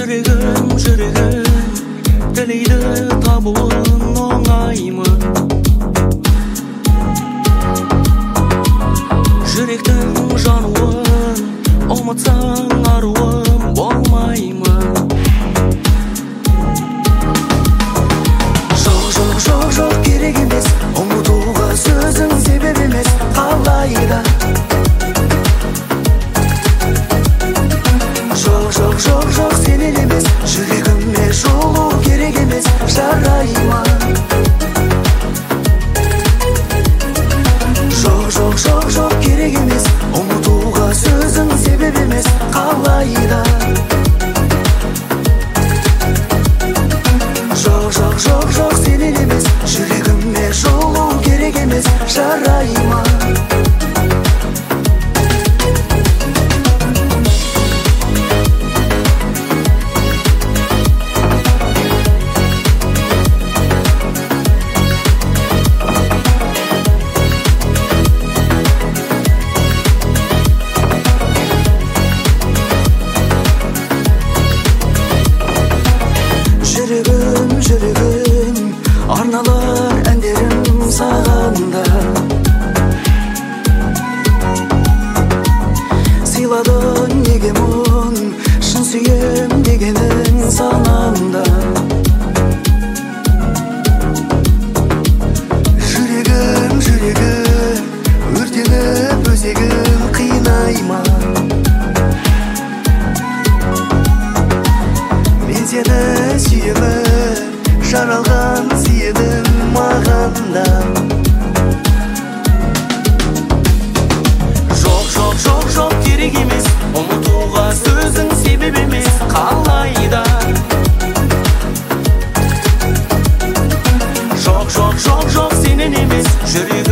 жүрегім тілейді табуын оңаймы. Жүректің жануын ұмытсаң аруым болмаймы. Жоқ, керек емес, ұмытуға сөзің себеп емес, қалайда. Жоқ, сенен емес, жүрегіме жолу керек емес, жарай ма? Жоқ, керек емес, ұмытуға сөзің себеп емес, қалайда. Жоқ, сенен емес, жүрегіме жолу керек емес, жарай ма? Жүрегім, арналар әндерім сағанда. Сыйладың неге мұң, шын сүйем дегенің санамда. Жүрегім, өртеніп өзегім қинай ма? Мен сені сүйемін, жаралған сүйенім мағанда. Жоқ, керек емес, ұмытуға сөзің себеп емес, қалайда. Жоқ, сенен емес, жүрегім